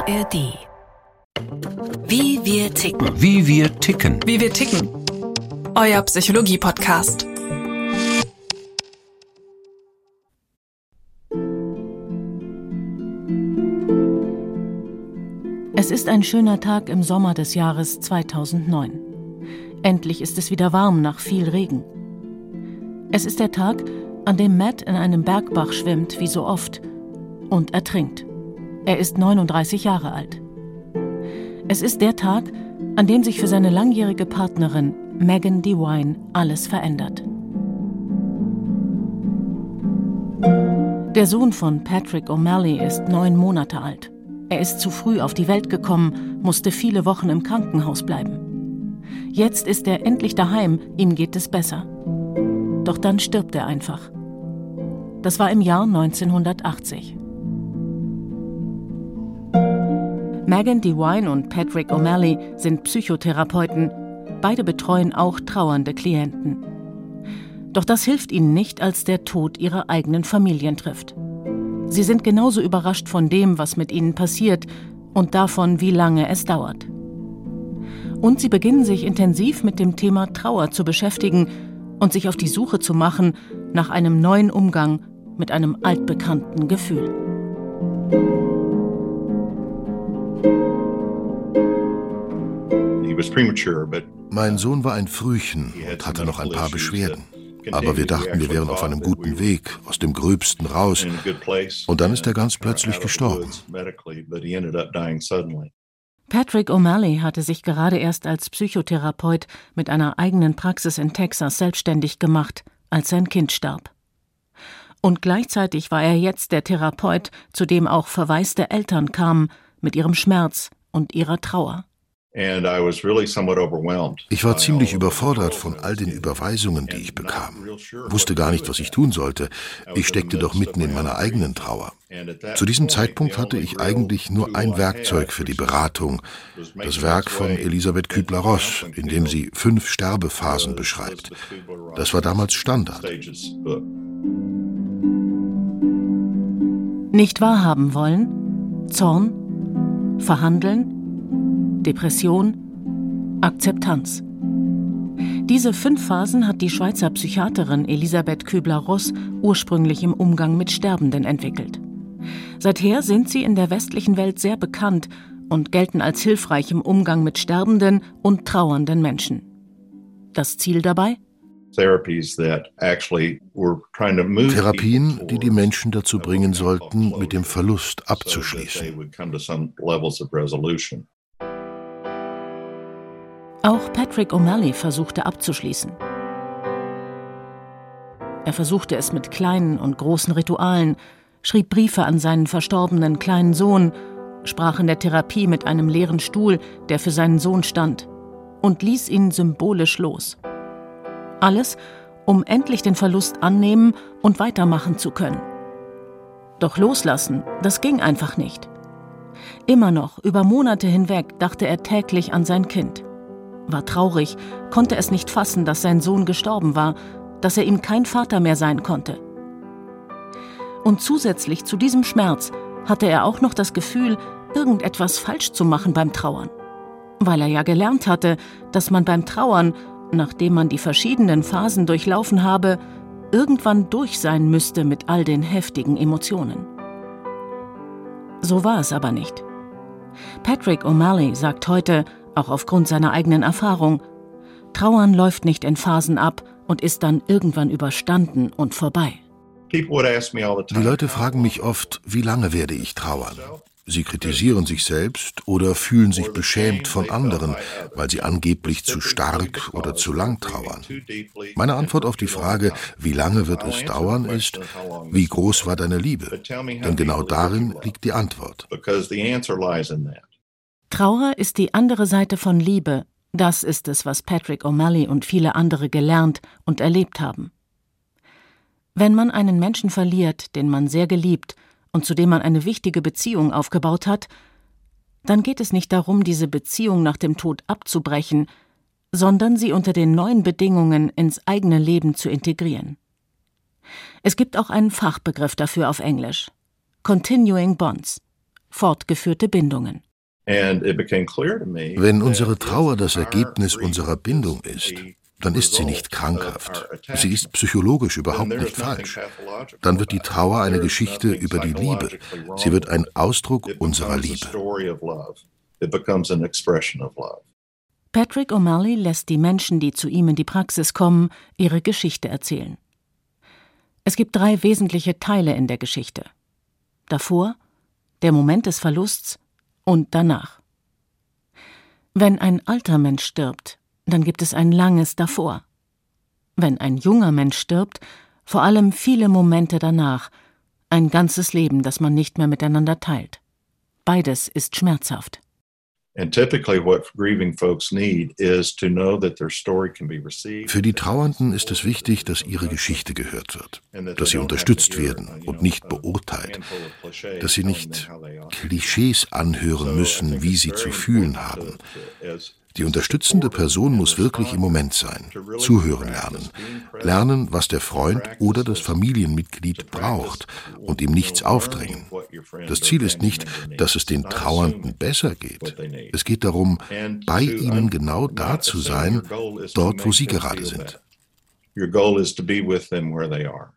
ARD. Wie wir ticken. Wie wir ticken. Wie wir ticken. Euer Psychologie-Podcast. Es ist ein schöner Tag im Sommer des Jahres 2009. Endlich ist es wieder warm nach viel Regen. Es ist der Tag, an dem Matt in einem Bergbach schwimmt, wie so oft, und ertrinkt. Er ist 39 Jahre alt. Es ist der Tag, an dem sich für seine langjährige Partnerin Megan DeWine alles verändert. Der Sohn von Patrick O'Malley ist 9 Monate alt. Er ist zu früh auf die Welt gekommen, musste viele Wochen im Krankenhaus bleiben. Jetzt ist er endlich daheim, ihm geht es besser. Doch dann stirbt er einfach. Das war im Jahr 1980. Megan DeWine und Patrick O'Malley sind Psychotherapeuten. Beide betreuen auch trauernde Klienten. Doch das hilft ihnen nicht, als der Tod ihrer eigenen Familien trifft. Sie sind genauso überrascht von dem, was mit ihnen passiert und davon, wie lange es dauert. Und sie beginnen sich intensiv mit dem Thema Trauer zu beschäftigen und sich auf die Suche zu machen nach einem neuen Umgang mit einem altbekannten Gefühl. Mein Sohn war ein Frühchen und hatte noch ein paar Beschwerden. Aber wir dachten, wir wären auf einem guten Weg, aus dem Gröbsten raus. Und dann ist er ganz plötzlich gestorben. Patrick O'Malley hatte sich gerade erst als Psychotherapeut mit einer eigenen Praxis in Texas selbstständig gemacht, als sein Kind starb. Und gleichzeitig war er jetzt der Therapeut, zu dem auch verwaiste Eltern kamen, mit ihrem Schmerz und ihrer Trauer. Ich war ziemlich überfordert von all den Überweisungen, die ich bekam. Wusste gar nicht, was ich tun sollte. Ich steckte doch mitten in meiner eigenen Trauer. Zu diesem Zeitpunkt hatte ich eigentlich nur ein Werkzeug für die Beratung, das Werk von Elisabeth Kübler-Ross, in dem sie 5 Sterbephasen beschreibt. Das war damals Standard. Nicht wahrhaben wollen, Zorn, verhandeln, Depression, Akzeptanz. Diese 5 Phasen hat die Schweizer Psychiaterin Elisabeth Kübler-Ross ursprünglich im Umgang mit Sterbenden entwickelt. Seither sind sie in der westlichen Welt sehr bekannt und gelten als hilfreich im Umgang mit sterbenden und trauernden Menschen. Das Ziel dabei? Therapien, die die Menschen dazu bringen sollten, mit dem Verlust abzuschließen. Auch Patrick O'Malley versuchte abzuschließen. Er versuchte es mit kleinen und großen Ritualen, schrieb Briefe an seinen verstorbenen kleinen Sohn, sprach in der Therapie mit einem leeren Stuhl, der für seinen Sohn stand, und ließ ihn symbolisch los. Alles, um endlich den Verlust annehmen und weitermachen zu können. Doch loslassen, das ging einfach nicht. Immer noch, über Monate hinweg, dachte er täglich an sein Kind. War traurig, konnte es nicht fassen, dass sein Sohn gestorben war, dass er ihm kein Vater mehr sein konnte. Und zusätzlich zu diesem Schmerz hatte er auch noch das Gefühl, irgendetwas falsch zu machen beim Trauern. Weil er ja gelernt hatte, dass man beim Trauern, nachdem man die verschiedenen Phasen durchlaufen habe, irgendwann durch sein müsste mit all den heftigen Emotionen. So war es aber nicht. Patrick O'Malley sagt heute, auch aufgrund seiner eigenen Erfahrung, Trauern läuft nicht in Phasen ab und ist dann irgendwann überstanden und vorbei. Die Leute fragen mich oft, wie lange werde ich trauern? Sie kritisieren sich selbst oder fühlen sich beschämt von anderen, weil sie angeblich zu stark oder zu lang trauern. Meine Antwort auf die Frage, wie lange wird es dauern, ist, wie groß war deine Liebe? Denn genau darin liegt die Antwort. Trauer ist die andere Seite von Liebe. Das ist es, was Patrick O'Malley und viele andere gelernt und erlebt haben. Wenn man einen Menschen verliert, den man sehr geliebt und zu dem man eine wichtige Beziehung aufgebaut hat, dann geht es nicht darum, diese Beziehung nach dem Tod abzubrechen, sondern sie unter den neuen Bedingungen ins eigene Leben zu integrieren. Es gibt auch einen Fachbegriff dafür auf Englisch: Continuing Bonds. fortgeführte Bindungen. Wenn unsere Trauer das Ergebnis unserer Bindung ist, dann ist sie nicht krankhaft. Sie ist psychologisch überhaupt nicht falsch. Dann wird die Trauer eine Geschichte über die Liebe. Sie wird ein Ausdruck unserer Liebe. Patrick O'Malley lässt die Menschen, die zu ihm in die Praxis kommen, ihre Geschichte erzählen. Es gibt 3 wesentliche Teile in der Geschichte. Davor, der Moment des Verlusts und danach. Wenn ein alter Mensch stirbt, dann gibt es ein langes davor. Wenn ein junger Mensch stirbt, vor allem viele Momente danach, ein ganzes Leben, das man nicht mehr miteinander teilt. Beides ist schmerzhaft. Für die Trauernden ist es wichtig, dass ihre Geschichte gehört wird, dass sie unterstützt werden und nicht beurteilt, dass sie nicht Klischees anhören müssen, wie sie zu fühlen haben. Die unterstützende Person muss wirklich im Moment sein, zuhören lernen, was der Freund oder das Familienmitglied braucht und ihm nichts aufdrängen. Das Ziel ist nicht, dass es den Trauernden besser geht. Es geht darum, bei ihnen genau da zu sein, dort, wo sie gerade sind. Your goal is to be with them where they are.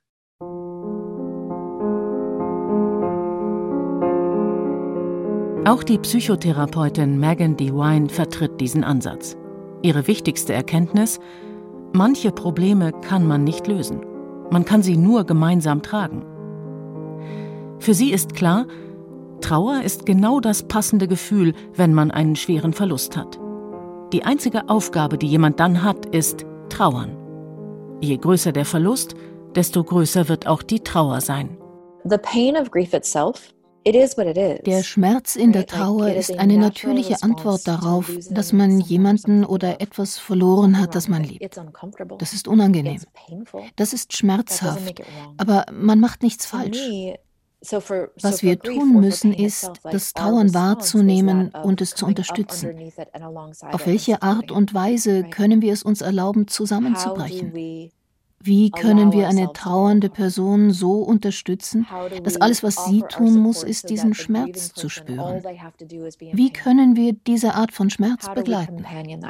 Auch die Psychotherapeutin Megan DeWine vertritt diesen Ansatz. Ihre wichtigste Erkenntnis: Manche Probleme kann man nicht lösen. Man kann sie nur gemeinsam tragen. Für sie ist klar, Trauer ist genau das passende Gefühl, wenn man einen schweren Verlust hat. Die einzige Aufgabe, die jemand dann hat, ist trauern. Je größer der Verlust, desto größer wird auch die Trauer sein. The pain of grief itself. Der Schmerz in der Trauer ist eine natürliche Antwort darauf, dass man jemanden oder etwas verloren hat, das man liebt. Das ist unangenehm. Das ist schmerzhaft, aber man macht nichts falsch. Was wir tun müssen, ist, das Trauern wahrzunehmen und es zu unterstützen. Auf welche Art und Weise können wir es uns erlauben, zusammenzubrechen? Wie können wir eine trauernde Person so unterstützen, dass alles, was sie tun muss, ist, diesen Schmerz zu spüren? Wie können wir diese Art von Schmerz begleiten?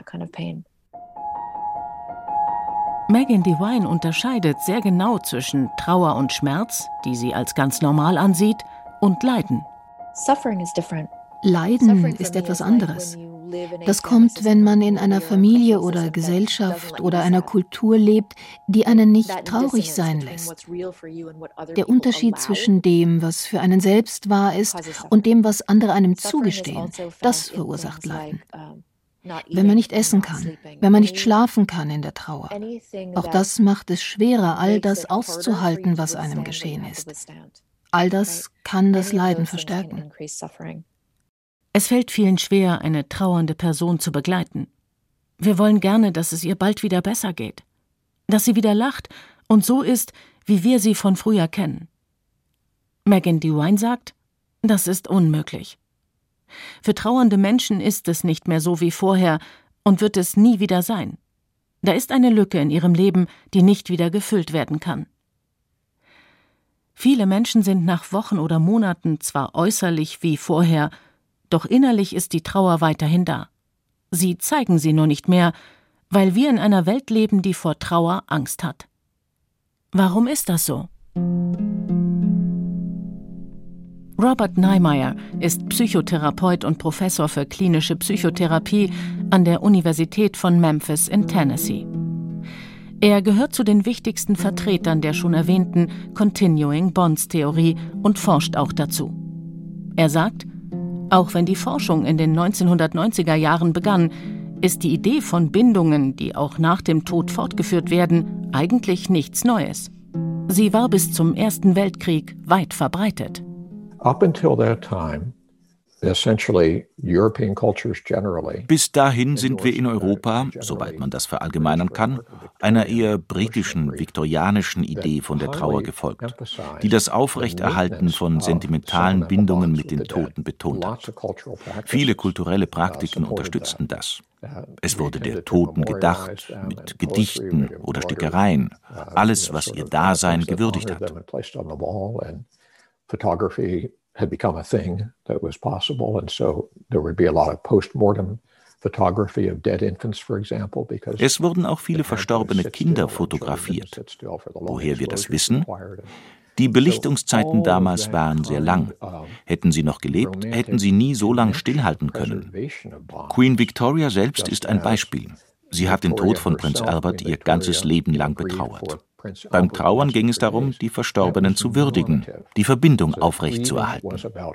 Megan DeWine unterscheidet sehr genau zwischen Trauer und Schmerz, die sie als ganz normal ansieht, und Leiden. Leiden ist etwas anderes. Das kommt, wenn man in einer Familie oder Gesellschaft oder einer Kultur lebt, die einen nicht traurig sein lässt. Der Unterschied zwischen dem, was für einen selbst wahr ist, und dem, was andere einem zugestehen, das verursacht Leiden. Wenn man nicht essen kann, wenn man nicht schlafen kann in der Trauer. Auch das macht es schwerer, all das auszuhalten, was einem geschehen ist. All das kann das Leiden verstärken. Es fällt vielen schwer, eine trauernde Person zu begleiten. Wir wollen gerne, dass es ihr bald wieder besser geht, dass sie wieder lacht und so ist, wie wir sie von früher kennen. Megan DeWine sagt, das ist unmöglich. Für trauernde Menschen ist es nicht mehr so wie vorher und wird es nie wieder sein. Da ist eine Lücke in ihrem Leben, die nicht wieder gefüllt werden kann. Viele Menschen sind nach Wochen oder Monaten zwar äußerlich wie vorher, doch innerlich ist die Trauer weiterhin da. Sie zeigen sie nur nicht mehr, weil wir in einer Welt leben, die vor Trauer Angst hat. Warum ist das so? Robert Neimeyer ist Psychotherapeut und Professor für klinische Psychotherapie an der Universität von Memphis in Tennessee. Er gehört zu den wichtigsten Vertretern der schon erwähnten Continuing Bonds-Theorie und forscht auch dazu. Er sagt, auch wenn die Forschung in den 1990er Jahren begann, ist die Idee von Bindungen, die auch nach dem Tod fortgeführt werden, eigentlich nichts Neues. Sie war bis zum Ersten Weltkrieg weit verbreitet. Up until that time, bis dahin sind wir in Europa, soweit man das verallgemeinern kann, einer eher britischen, viktorianischen Idee von der Trauer gefolgt, die das Aufrechterhalten von sentimentalen Bindungen mit den Toten betont hat. Viele kulturelle Praktiken unterstützten das. Es wurde der Toten gedacht, mit Gedichten oder Stickereien, alles, was ihr Dasein gewürdigt hat. had become a thing that was possible, and so there would be a lot of postmortem photography of dead infants, for example, because es wurden auch viele verstorbene Kinder fotografiert. Woher wir das wissen? Die Belichtungszeiten damals waren sehr lang. Hätten sie noch gelebt, hätten sie nie so lang stillhalten können. Queen Victoria selbst ist ein Beispiel. Sie hat den Tod von Prinz Albert ihr ganzes Leben lang betrauert. Beim Trauern ging es darum, die Verstorbenen zu würdigen, die Verbindung aufrechtzuerhalten.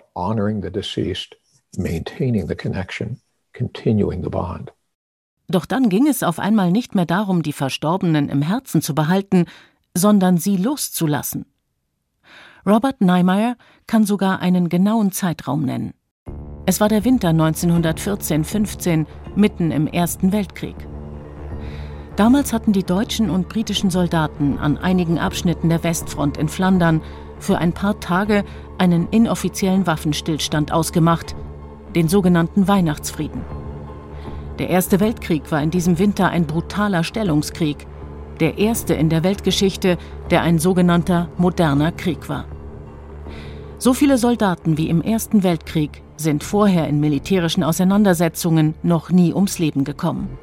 Doch dann ging es auf einmal nicht mehr darum, die Verstorbenen im Herzen zu behalten, sondern sie loszulassen. Robert Neimeyer kann sogar einen genauen Zeitraum nennen. Es war der Winter 1914/15, mitten im Ersten Weltkrieg. Damals hatten die deutschen und britischen Soldaten an einigen Abschnitten der Westfront in Flandern für ein paar Tage einen inoffiziellen Waffenstillstand ausgemacht, den sogenannten Weihnachtsfrieden. Der Erste Weltkrieg war in diesem Winter ein brutaler Stellungskrieg, der erste in der Weltgeschichte, der ein sogenannter moderner Krieg war. So viele Soldaten wie im Ersten Weltkrieg sind vorher in militärischen Auseinandersetzungen noch nie ums Leben gekommen.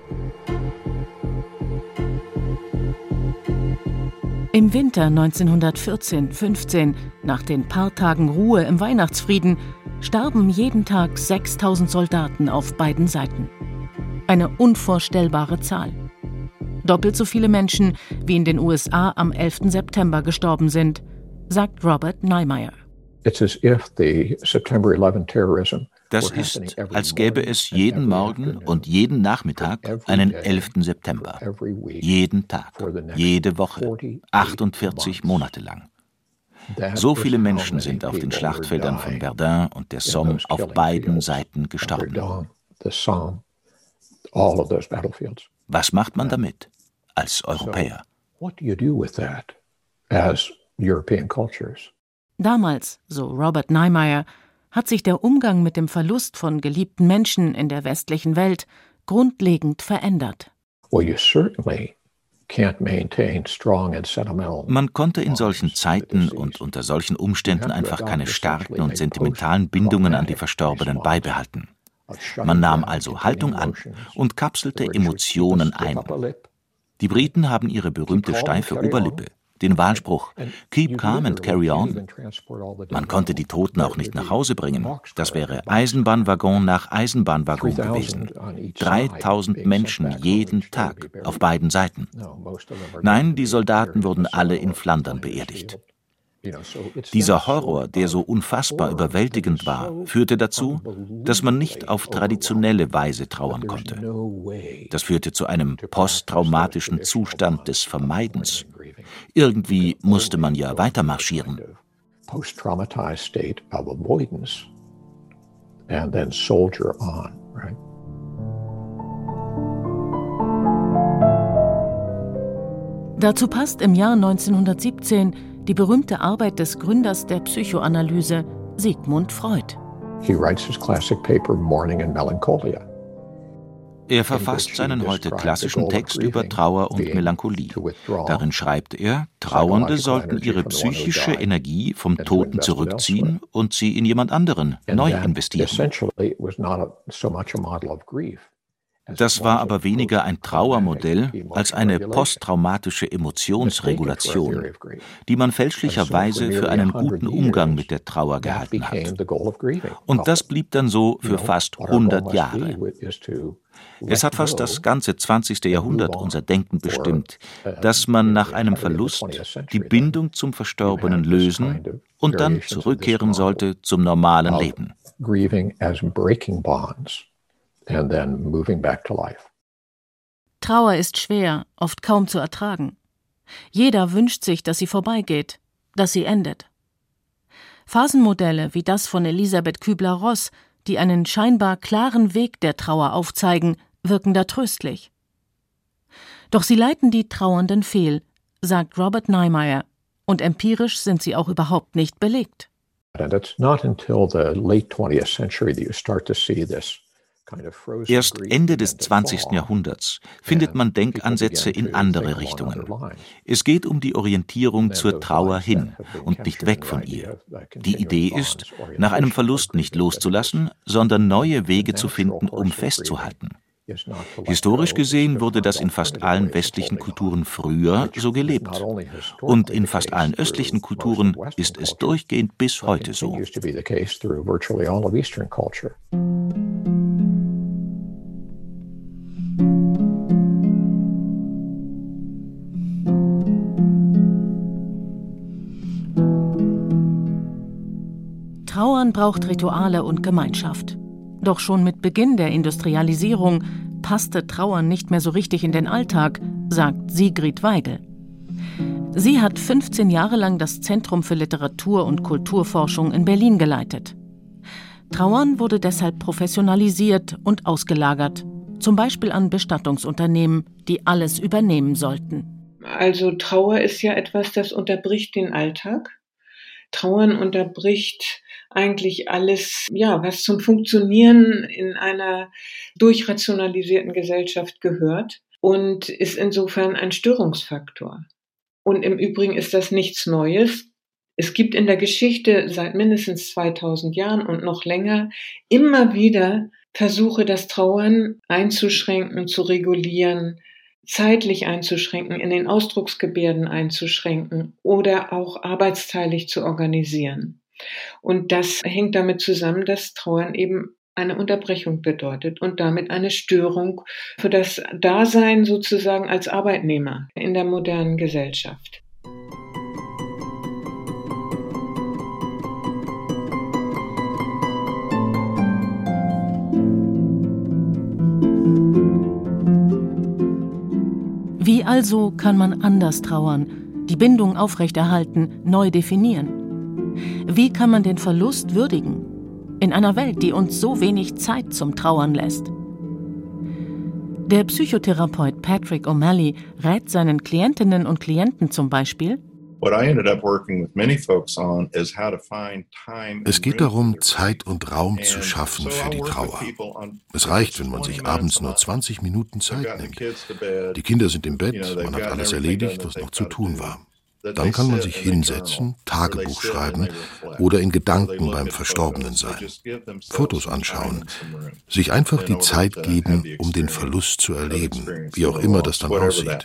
Im Winter 1914/15, nach den paar Tagen Ruhe im Weihnachtsfrieden, starben jeden Tag 6.000 Soldaten auf beiden Seiten. Eine unvorstellbare Zahl. Doppelt so viele Menschen, wie in den USA am 11. September gestorben sind, sagt Robert Neimeyer. Das ist, als gäbe es jeden Morgen und jeden Nachmittag einen 11. September. Jeden Tag, jede Woche, 48 Monate lang. So viele Menschen sind auf den Schlachtfeldern von Verdun und der Somme auf beiden Seiten gestorben. Was macht man damit als Europäer? Damals, so Robert Neimeyer, hat sich der Umgang mit dem Verlust von geliebten Menschen in der westlichen Welt grundlegend verändert. Man konnte in solchen Zeiten und unter solchen Umständen einfach keine starken und sentimentalen Bindungen an die Verstorbenen beibehalten. Man nahm also Haltung an und kapselte Emotionen ein. Die Briten haben ihre berühmte steife Oberlippe, den Wahlspruch "Keep calm and carry on". Man konnte die Toten auch nicht nach Hause bringen. Das wäre Eisenbahnwaggon nach Eisenbahnwaggon gewesen. 3.000 Menschen jeden Tag auf beiden Seiten. Nein, die Soldaten wurden alle in Flandern beerdigt. Dieser Horror, der so unfassbar überwältigend war, führte dazu, dass man nicht auf traditionelle Weise trauern konnte. Das führte zu einem posttraumatischen Zustand des Vermeidens. Irgendwie musste man ja weitermarschieren. Dazu passt im Jahr 1917 die berühmte Arbeit des Gründers der Psychoanalyse, Sigmund Freud. Er verfasst seinen heute klassischen Text über Trauer und Melancholie. Darin schreibt er, Trauernde sollten ihre psychische Energie vom Toten zurückziehen und sie in jemand anderen neu investieren. Das war aber weniger ein Trauermodell als eine posttraumatische Emotionsregulation, die man fälschlicherweise für einen guten Umgang mit der Trauer gehalten hat. Und das blieb dann so für fast 100 Jahre. Es hat fast das ganze 20. Jahrhundert unser Denken bestimmt, dass man nach einem Verlust die Bindung zum Verstorbenen lösen und dann zurückkehren sollte zum normalen Leben. And then moving back to life. Trauer ist schwer, oft kaum zu ertragen. Jeder wünscht sich, dass sie vorbeigeht, dass sie endet. Phasenmodelle wie das von Elisabeth Kübler-Ross, die einen scheinbar klaren Weg der Trauer aufzeigen, wirken da tröstlich. Doch sie leiten die Trauernden fehl, sagt Robert Neimeyer, und empirisch sind sie auch überhaupt nicht belegt. And it's not until the late 20th century that you start to see this. Erst Ende des 20. Jahrhunderts findet man Denkansätze in andere Richtungen. Es geht um die Orientierung zur Trauer hin und nicht weg von ihr. Die Idee ist, nach einem Verlust nicht loszulassen, sondern neue Wege zu finden, um festzuhalten. Historisch gesehen wurde das in fast allen westlichen Kulturen früher so gelebt. Und in fast allen östlichen Kulturen ist es durchgehend bis heute so. Trauern braucht Rituale und Gemeinschaft. Doch schon mit Beginn der Industrialisierung passte Trauern nicht mehr so richtig in den Alltag, sagt Sigrid Weigel. Sie hat 15 Jahre lang das Zentrum für Literatur- und Kulturforschung in Berlin geleitet. Trauern wurde deshalb professionalisiert und ausgelagert, zum Beispiel an Bestattungsunternehmen, die alles übernehmen sollten. Also Trauer ist ja etwas, das unterbricht den Alltag. Trauern unterbricht eigentlich alles, was zum Funktionieren in einer durchrationalisierten Gesellschaft gehört und ist insofern ein Störungsfaktor. Und im Übrigen ist das nichts Neues. Es gibt in der Geschichte seit mindestens 2000 Jahren und noch länger immer wieder Versuche, das Trauern einzuschränken, zu regulieren, zeitlich einzuschränken, in den Ausdrucksgebärden einzuschränken oder auch arbeitsteilig zu organisieren. Und das hängt damit zusammen, dass Trauern eben eine Unterbrechung bedeutet und damit eine Störung für das Dasein sozusagen als Arbeitnehmer in der modernen Gesellschaft. Wie also kann man anders trauern, die Bindung aufrechterhalten, neu definieren? Wie kann man den Verlust würdigen? In einer Welt, die uns so wenig Zeit zum Trauern lässt. Der Psychotherapeut Patrick O'Malley rät seinen Klientinnen und Klienten zum Beispiel: Es geht darum, Zeit und Raum zu schaffen für die Trauer. Es reicht, wenn man sich abends nur 20 Minuten Zeit nimmt. Die Kinder sind im Bett, man hat alles erledigt, was noch zu tun war. Dann kann man sich hinsetzen, Tagebuch schreiben oder in Gedanken beim Verstorbenen sein, Fotos anschauen, sich einfach die Zeit geben, um den Verlust zu erleben, wie auch immer das dann aussieht.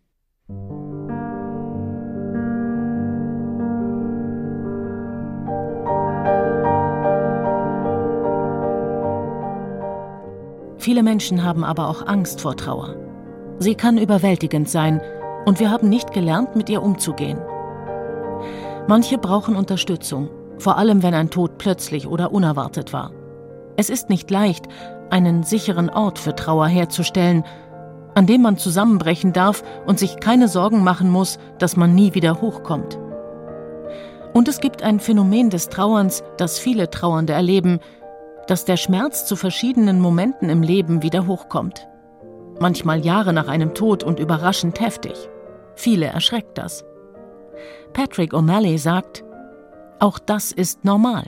Viele Menschen haben aber auch Angst vor Trauer. Sie kann überwältigend sein und wir haben nicht gelernt, mit ihr umzugehen. Manche brauchen Unterstützung, vor allem wenn ein Tod plötzlich oder unerwartet war. Es ist nicht leicht, einen sicheren Ort für Trauer herzustellen, an dem man zusammenbrechen darf und sich keine Sorgen machen muss, dass man nie wieder hochkommt. Und es gibt ein Phänomen des Trauerns, das viele Trauernde erleben, dass der Schmerz zu verschiedenen Momenten im Leben wieder hochkommt. Manchmal Jahre nach einem Tod und überraschend heftig. Viele erschreckt das. Patrick O'Malley sagt, auch das ist normal.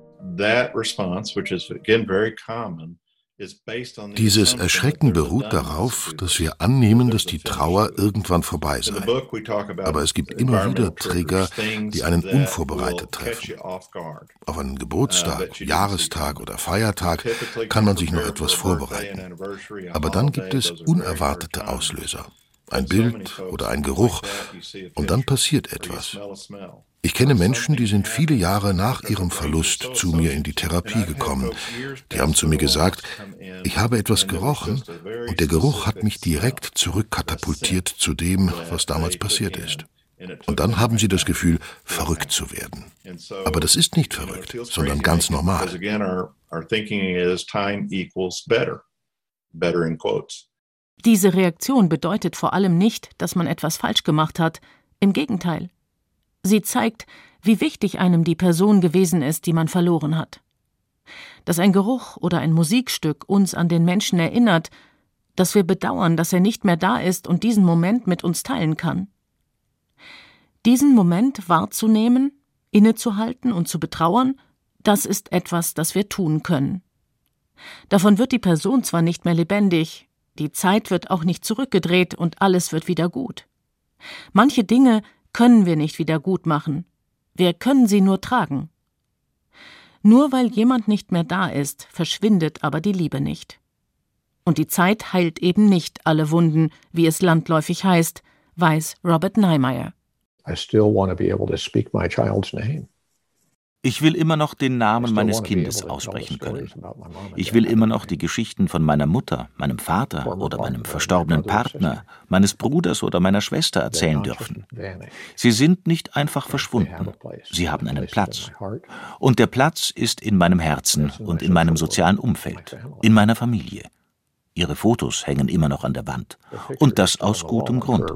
Dieses Erschrecken beruht darauf, dass wir annehmen, dass die Trauer irgendwann vorbei sei. Aber es gibt immer wieder Trigger, die einen unvorbereitet treffen. Auf einen Geburtstag, Jahrestag oder Feiertag kann man sich noch etwas vorbereiten. Aber dann gibt es unerwartete Auslöser. Ein Bild oder ein Geruch und dann passiert etwas. Ich kenne Menschen, die sind viele Jahre nach ihrem Verlust zu mir in die Therapie gekommen. Die haben zu mir gesagt, ich habe etwas gerochen und der Geruch hat mich direkt zurückkatapultiert zu dem, was damals passiert ist. Und dann haben sie das Gefühl, verrückt zu werden. Aber das ist nicht verrückt, sondern ganz normal. Diese Reaktion bedeutet vor allem nicht, dass man etwas falsch gemacht hat. Im Gegenteil. Sie zeigt, wie wichtig einem die Person gewesen ist, die man verloren hat. Dass ein Geruch oder ein Musikstück uns an den Menschen erinnert, dass wir bedauern, dass er nicht mehr da ist und diesen Moment mit uns teilen kann. Diesen Moment wahrzunehmen, innezuhalten und zu betrauern, das ist etwas, das wir tun können. Davon wird die Person zwar nicht mehr lebendig, die Zeit wird auch nicht zurückgedreht und alles wird wieder gut. Manche Dinge können wir nicht wieder gut machen. Wir können sie nur tragen. Nur weil jemand nicht mehr da ist, verschwindet aber die Liebe nicht. Und die Zeit heilt eben nicht alle Wunden, wie es landläufig heißt, weiß Robert Neimeyer. Ich will immer noch den Namen meines Kindes aussprechen können. Ich will immer noch die Geschichten von meiner Mutter, meinem Vater oder meinem verstorbenen Partner, meines Bruders oder meiner Schwester erzählen dürfen. Sie sind nicht einfach verschwunden. Sie haben einen Platz. Und der Platz ist in meinem Herzen und in meinem sozialen Umfeld, in meiner Familie. Ihre Fotos hängen immer noch an der Wand. Und das aus gutem Grund.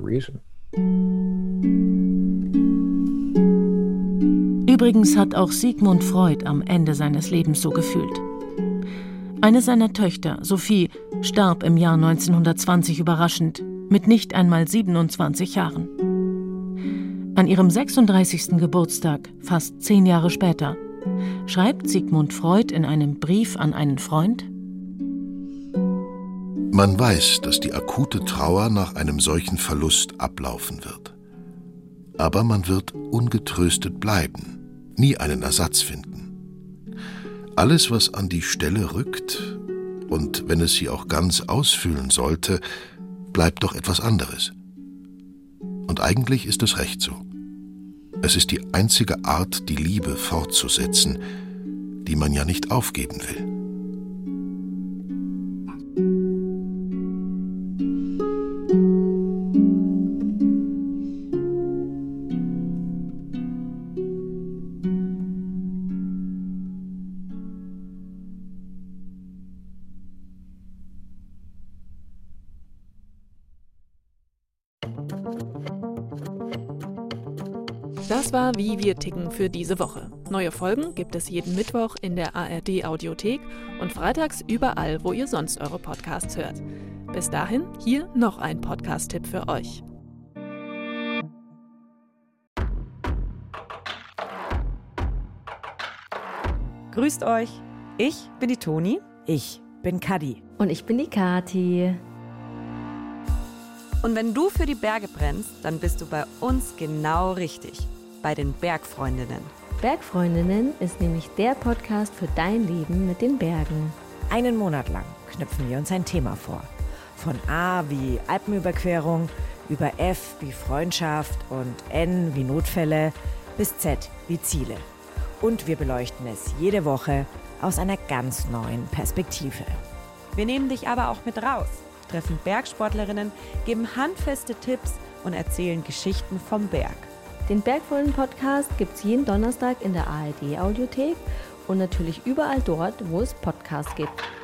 Übrigens hat auch Sigmund Freud am Ende seines Lebens so gefühlt. Eine seiner Töchter, Sophie, starb im Jahr 1920 überraschend, mit nicht einmal 27 Jahren. An ihrem 36. Geburtstag, fast 10 Jahre später, schreibt Sigmund Freud in einem Brief an einen Freund: Man weiß, dass die akute Trauer nach einem solchen Verlust ablaufen wird. Aber man wird ungetröstet bleiben, nie einen Ersatz finden. Alles, was an die Stelle rückt, und wenn es sie auch ganz ausfüllen sollte, bleibt doch etwas anderes. Und eigentlich ist es recht so. Es ist die einzige Art, die Liebe fortzusetzen, die man ja nicht aufgeben will. Das war Wie wir ticken für diese Woche. Neue Folgen gibt es jeden Mittwoch in der ARD-Audiothek und freitags überall, wo ihr sonst eure Podcasts hört. Bis dahin, hier noch ein Podcast-Tipp für euch. Grüßt euch, ich bin die Toni. Ich bin Kadi. Und ich bin die Kati. Und wenn du für die Berge brennst, dann bist du bei uns genau richtig. Bei den Bergfreundinnen. Bergfreundinnen ist nämlich der Podcast für dein Leben mit den Bergen. Einen Monat lang knüpfen wir uns ein Thema vor. Von A wie Alpenüberquerung, über F wie Freundschaft und N wie Notfälle bis Z wie Ziele. Und wir beleuchten es jede Woche aus einer ganz neuen Perspektive. Wir nehmen dich aber auch mit raus, treffen Bergsportlerinnen, geben handfeste Tipps und erzählen Geschichten vom Berg. Den Bergfreundinnen-Podcast gibt's jeden Donnerstag in der ARD-Audiothek und natürlich überall dort, wo es Podcasts gibt.